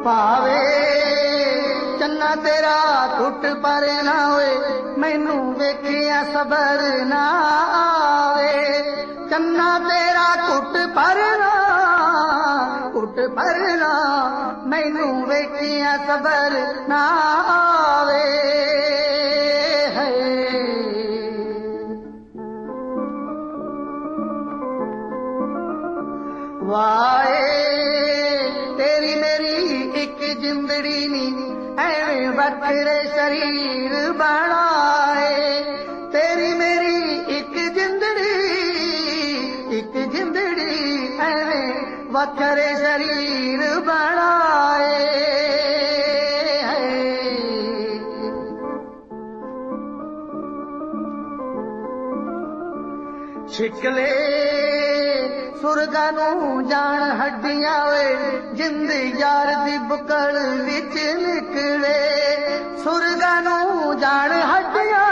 ਭਾਵੇ ਚੰਨਾ ਤੇਰਾ ਟੁੱਟ ਪਰ ਨਾ ਹੋਏ, ਮੈਨੂੰ ਵੇਖਿਆ ਸਬਰ ਨਾ ਆਵੇ। ਚੰਨਾ ਤੇਰਾ ਟੁੱਟ ਪਰ ਨਾ, ਮੈਨੂੰ ਵੇਖਿਆ ਸਬਰ ਨਾ ਆਵੇ। ਵਾਏ ਤੇਰੀ ਮੇਰੀ ਇੱਕ ਜਿੰਦੜੀ ਨੀ, ਐਵੇਂ ਵੱਖਰੇ ਸ਼ਰੀਰ ਬਣਾਏ। ਤੇਰੀ ਮੇਰੀ ਇੱਕ ਜਿੰਦੜੀ ਐਵੇਂ ਵੱਖਰੇ ਸ਼ਰੀਰ ਬਣਾਏ। ਛਿਕਲੇ ਸੁਰਗਾਂ ਨੂੰ ਜਾਣ ਹੱਡੀਆਂ ਵੇ, ਜਿੰਦ ਯਾਰ ਦੀ ਬੁੱਕਲ ਵਿੱਚ ਨਿਕਲੇ। ਸੁਰਗਾਂ ਨੂੰ ਜਾਣ ਹੱਡੀਆਂ,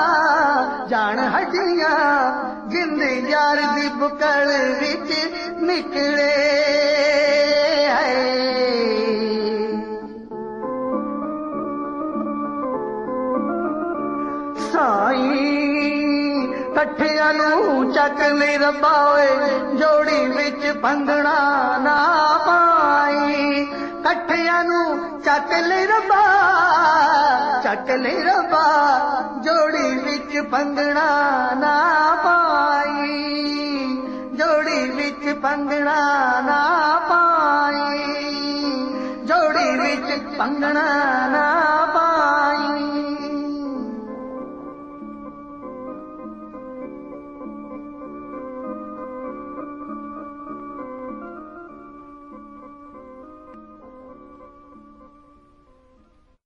ਜਿੰਦ ਯਾਰ ਦੀ ਬੁੱਕਲ ਵਿੱਚ ਨਿਕਲੇ। ਸਾਈਂ ਇਕੱਠਿਆਂ ਨੂੰ ਚੱਕ ਲਈ ਰੱਬਾ ਓਏ, ਜੋੜੀ ਵਿੱਚ ਭੰਗਣਾ ਨਾ ਪਾਈ। ਇਕੱਠਿਆਂ ਨੂੰ ਚੱਕ ਲਈ ਰੱਬਾ, ਜੋੜੀ ਵਿੱਚ ਭੰਗਣਾ ਨਾ ਪਾਈ। ਜੋੜੀ ਵਿੱਚ ਭੰਗਣਾ ਨਾ ਪਾਈ, ਜੋੜੀ ਵਿੱਚ ਭੰਗਣਾ ਨਾ